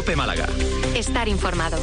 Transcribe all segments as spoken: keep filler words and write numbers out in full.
COPE Málaga. Estar informado.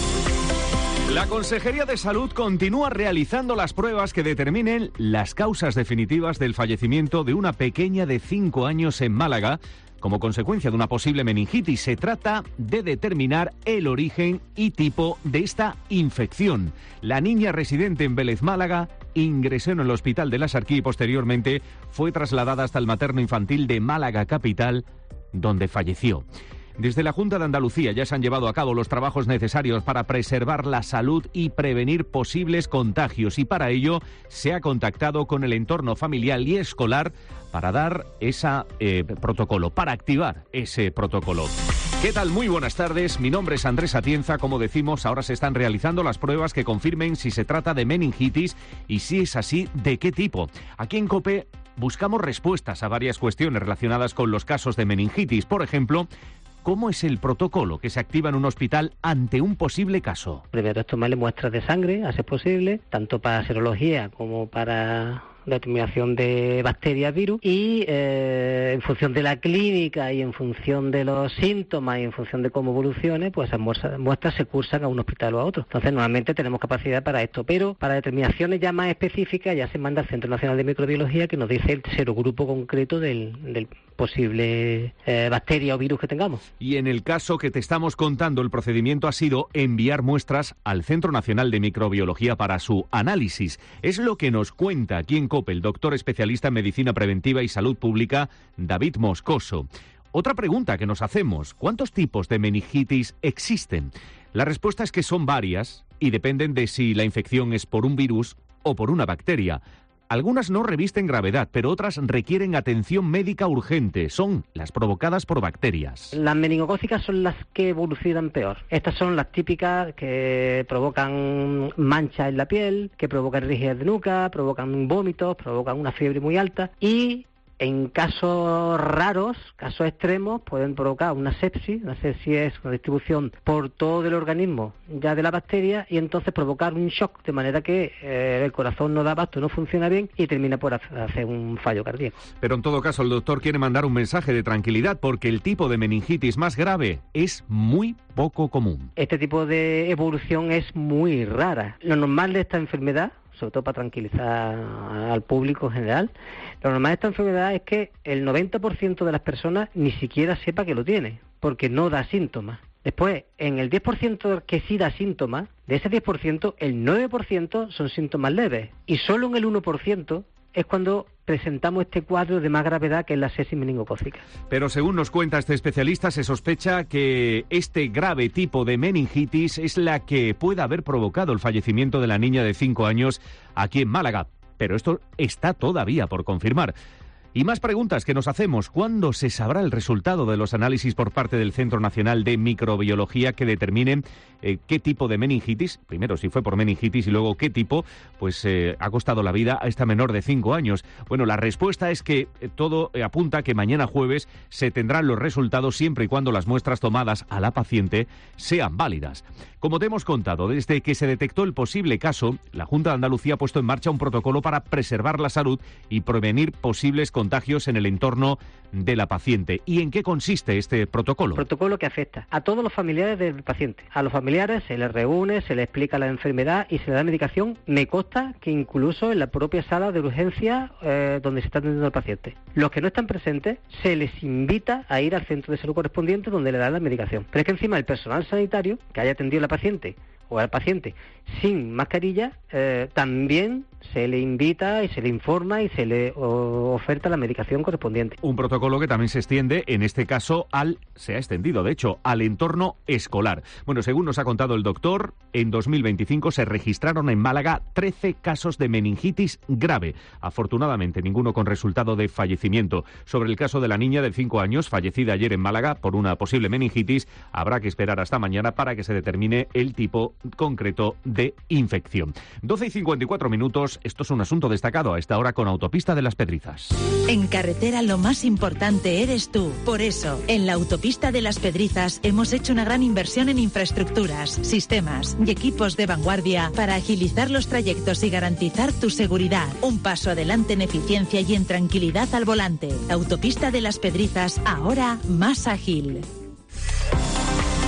La Consejería de Salud continúa realizando las pruebas que determinen las causas definitivas del fallecimiento de una pequeña de cinco años en Málaga como consecuencia de una posible meningitis. Se trata de determinar el origen y tipo de esta infección. La niña residente en Vélez, Málaga, ingresó en el Hospital de la Sarquí y posteriormente fue trasladada hasta el materno infantil de Málaga Capital, donde falleció. Desde la Junta de Andalucía ya se han llevado a cabo los trabajos necesarios para preservar la salud y prevenir posibles contagios, y para ello se ha contactado con el entorno familiar y escolar para dar ese eh, protocolo, para activar ese protocolo. ¿Qué tal? Muy buenas tardes. Mi nombre es Andrés Atienza. Como decimos, ahora se están realizando las pruebas que confirmen si se trata de meningitis y, si es así, de qué tipo. Aquí en COPE buscamos respuestas a varias cuestiones relacionadas con los casos de meningitis. Por ejemplo, ¿cómo es el protocolo que se activa en un hospital ante un posible caso? Primero es tomarle muestras de sangre, a ser posible, tanto para serología como para determinación de bacterias, virus, y eh, en función de la clínica y en función de los síntomas y en función de cómo evolucione, pues esas muestras, muestras se cursan a un hospital o a otro. Entonces, normalmente tenemos capacidad para esto, pero para determinaciones ya más específicas ya se manda al Centro Nacional de Microbiología, que nos dice el serogrupo concreto del, del posible eh, bacteria o virus que tengamos. Y en el caso que te estamos contando, el procedimiento ha sido enviar muestras al Centro Nacional de Microbiología para su análisis. Es lo que nos cuenta aquí en COPE el doctor especialista en Medicina Preventiva y Salud Pública, David Moscoso. Otra pregunta que nos hacemos: ¿cuántos tipos de meningitis existen? La respuesta es que son varias y dependen de si la infección es por un virus o por una bacteria. Algunas no revisten gravedad, pero otras requieren atención médica urgente. Son las provocadas por bacterias. Las meningocócicas son las que evolucionan peor. Estas son las típicas que provocan manchas en la piel, que provocan rigidez de nuca, provocan vómitos, provocan una fiebre muy alta y, en casos raros, casos extremos, pueden provocar una sepsis. Una sepsis es una distribución por todo el organismo ya de la bacteria y entonces provocar un shock, de manera que eh, el corazón no da abasto, no funciona bien y termina por hacer un fallo cardíaco. Pero en todo caso el doctor quiere mandar un mensaje de tranquilidad, porque el tipo de meningitis más grave es muy poco común. Este tipo de evolución es muy rara. Lo normal de esta enfermedad, sobre todo para tranquilizar al público en general, lo normal de esta enfermedad es que el noventa por ciento de las personas ni siquiera sepa que lo tiene, porque no da síntomas. Después, en el diez por ciento que sí da síntomas, de ese diez por ciento, el nueve por ciento son síntomas leves, y solo en el uno por ciento es cuando presentamos este cuadro de más gravedad, que es la sepsis meningocócica. Pero según nos cuenta este especialista, se sospecha que este grave tipo de meningitis es la que pueda haber provocado el fallecimiento de la niña de cinco años aquí en Málaga. Pero esto está todavía por confirmar. Y más preguntas que nos hacemos: ¿cuándo se sabrá el resultado de los análisis por parte del Centro Nacional de Microbiología que determinen eh, qué tipo de meningitis, primero si fue por meningitis y luego qué tipo, pues eh, ha costado la vida a esta menor de cinco años? Bueno, la respuesta es que eh, todo eh, apunta a que mañana jueves se tendrán los resultados, siempre y cuando las muestras tomadas a la paciente sean válidas. Como te hemos contado, desde que se detectó el posible caso, la Junta de Andalucía ha puesto en marcha un protocolo para preservar la salud y prevenir posibles contagios en el entorno de la paciente. ¿Y en qué consiste este protocolo? Protocolo que afecta a todos los familiares del paciente. A los familiares se les reúne, se les explica la enfermedad y se le da medicación. Me consta que incluso en la propia sala de urgencia eh, donde se está atendiendo al paciente. Los que no están presentes, se les invita a ir al centro de salud correspondiente, donde le dan la medicación. Pero es que encima el personal sanitario que haya atendido a la paciente o al paciente sin mascarilla, eh, también se le invita y se le informa y se le o, oferta la medicación correspondiente. Un protocolo que también se extiende, en este caso, al, se ha extendido, de hecho, al entorno escolar. Bueno, según nos ha contado el doctor, en dos mil veinticinco se registraron en Málaga trece casos de meningitis grave. Afortunadamente, ninguno con resultado de fallecimiento. Sobre el caso de la niña de cinco años, fallecida ayer en Málaga por una posible meningitis, habrá que esperar hasta mañana para que se determine el tipo concreto de infección. doce y cincuenta y cuatro minutos, esto es un asunto destacado a esta hora con Autopista de las Pedrizas. En carretera lo más importante eres tú. Por eso, en la Autopista de las Pedrizas hemos hecho una gran inversión en infraestructuras, sistemas y equipos de vanguardia para agilizar los trayectos y garantizar tu seguridad. Un paso adelante en eficiencia y en tranquilidad al volante. Autopista de las Pedrizas, ahora más ágil.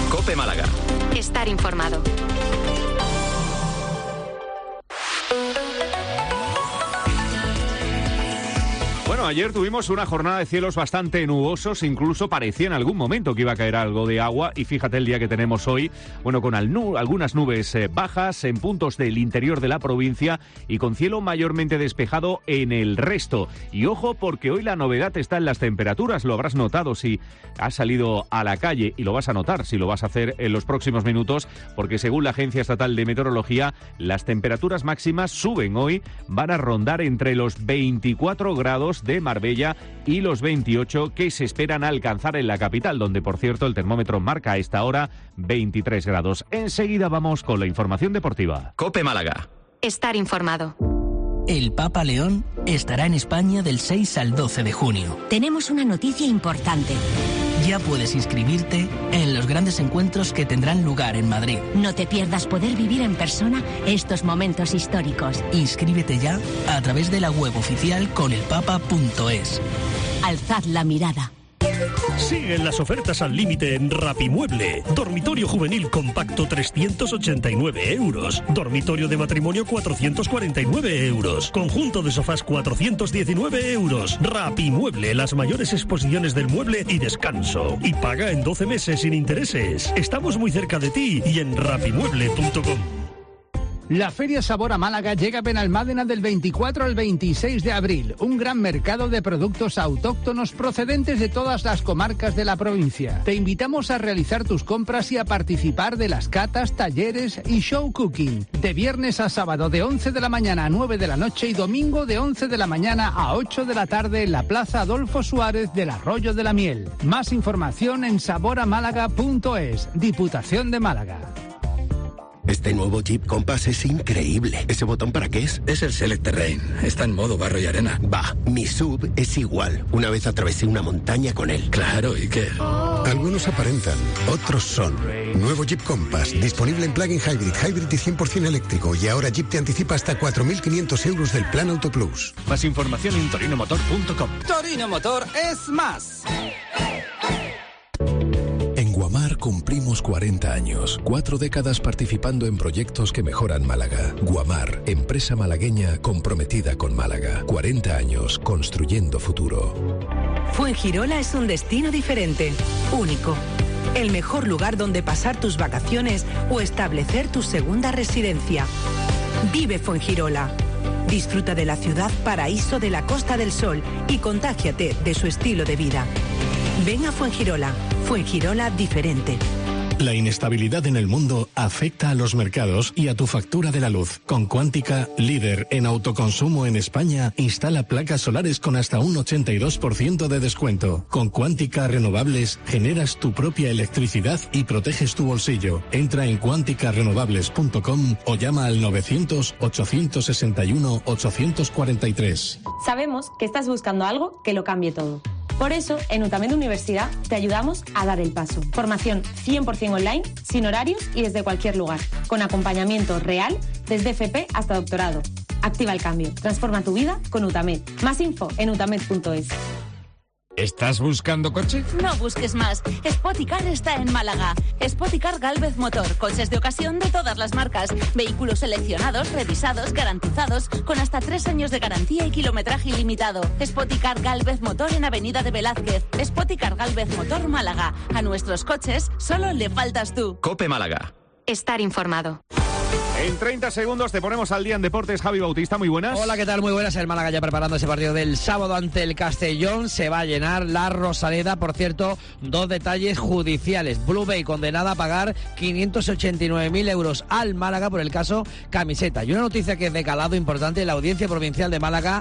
COPE Málaga. Estar informado. Bueno, ayer tuvimos una jornada de cielos bastante nubosos, incluso parecía en algún momento que iba a caer algo de agua, y fíjate el día que tenemos hoy, bueno, con al nu- algunas nubes eh, bajas en puntos del interior de la provincia y con cielo mayormente despejado en el resto. Y ojo, porque hoy la novedad está en las temperaturas, lo habrás notado si has salido a la calle, y lo vas a notar si lo vas a hacer en los próximos minutos, porque según la Agencia Estatal de Meteorología, las temperaturas máximas suben hoy, van a rondar entre los veinticuatro grados de Marbella y los veintiocho que se esperan alcanzar en la capital, donde por cierto el termómetro marca a esta hora veintitrés grados. Enseguida vamos con la información deportiva. COPE Málaga. Estar informado. El Papa León estará en España del seis al doce de junio. Tenemos una noticia importante. Ya puedes inscribirte en los grandes encuentros que tendrán lugar en Madrid. No te pierdas poder vivir en persona estos momentos históricos. Inscríbete ya a través de la web oficial conelpapa punto es. Alzad la mirada. Siguen las ofertas al límite en Rapimueble. Dormitorio juvenil compacto trescientos ochenta y nueve euros. Dormitorio de matrimonio cuatrocientos cuarenta y nueve euros. Conjunto de sofás cuatrocientos diecinueve euros. Rapimueble, las mayores exposiciones del mueble y descanso. Y paga en doce meses sin intereses. Estamos muy cerca de ti y en rapimueble punto com. La Feria Sabor a Málaga llega a Benalmádena del veinticuatro al veintiséis de abril. Un gran mercado de productos autóctonos procedentes de todas las comarcas de la provincia. Te invitamos a realizar tus compras y a participar de las catas, talleres y show cooking. De viernes a sábado de once de la mañana a nueve de la noche y domingo de once de la mañana a ocho de la tarde en la Plaza Adolfo Suárez del Arroyo de la Miel. Más información en sabor a málaga punto es. Diputación de Málaga. Este nuevo Jeep Compass es increíble. ¿Ese botón para qué es? Es el Select Terrain. Está en modo barro y arena. Bah, mi sub es igual. Una vez atravesé una montaña con él. Claro, ¿y qué? Algunos aparentan, otros son. Nuevo Jeep Compass, disponible en plug-in hybrid, hybrid y cien por ciento eléctrico. Y ahora Jeep te anticipa hasta cuatro mil quinientos euros del Plan Auto Plus. Más información en torino motor punto com. Torino Motor es más. En Guamar cumplimos cuarenta años, cuatro décadas participando en proyectos que mejoran Málaga. Guamar, empresa malagueña comprometida con Málaga. cuarenta años construyendo futuro. Fuengirola es un destino diferente, único. El mejor lugar donde pasar tus vacaciones o establecer tu segunda residencia. Vive Fuengirola. Disfruta de la ciudad paraíso de la Costa del Sol y contágiate de su estilo de vida. Ven a Fuengirola. Fuengirola diferente. La inestabilidad en el mundo afecta a los mercados y a tu factura de la luz. Con Cuántica, líder en autoconsumo en España, instala placas solares con hasta un ochenta y dos por ciento de descuento. Con Cuántica Renovables generas tu propia electricidad y proteges tu bolsillo. Entra en cuántica renovables punto com o llama al novecientos, ochocientos sesenta y uno, ochocientos cuarenta y tres. Sabemos que estás buscando algo que lo cambie todo. Por eso, en UTAMED Universidad te ayudamos a dar el paso. Formación cien por ciento online, sin horarios y desde cualquier lugar. Con acompañamiento real, desde F P hasta doctorado. Activa el cambio. Transforma tu vida con UTAMED. Más info en utamed punto es. ¿Estás buscando coche? No busques más. Spoticar está en Málaga. Spoticar Gálvez Motor. Coches de ocasión de todas las marcas. Vehículos seleccionados, revisados, garantizados, con hasta tres años de garantía y kilometraje ilimitado. Spoticar Gálvez Motor en Avenida de Velázquez. Spoticar Gálvez Motor Málaga. A nuestros coches solo le faltas tú. COPE Málaga. Estar informado. En treinta segundos te ponemos al día en deportes. Javi Bautista, muy buenas. Hola, ¿qué tal? Muy buenas. El Málaga ya preparando ese partido del sábado ante el Castellón. Se va a llenar la Rosaleda. Por cierto, dos detalles judiciales. Blue Bay condenada a pagar quinientos ochenta y nueve mil euros al Málaga por el caso camiseta. Y una noticia que es de calado importante. La Audiencia Provincial de Málaga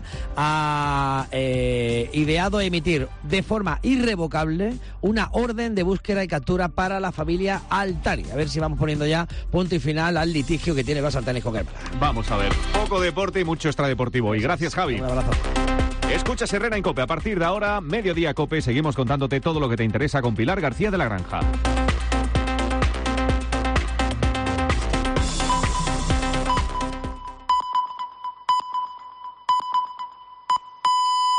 ha eh, ideado emitir de forma irrevocable una orden de búsqueda y captura para la familia Altari. A ver si vamos poniendo ya punto y final al litigio que tiene Bas Altani con el Málaga. Vamos a ver, poco deporte y mucho extradeportivo. Y gracias, Javi. Un abrazo. Escucha Herrera en COPE. A partir de ahora, Mediodía COPE. Seguimos contándote todo lo que te interesa con Pilar García de la Granja.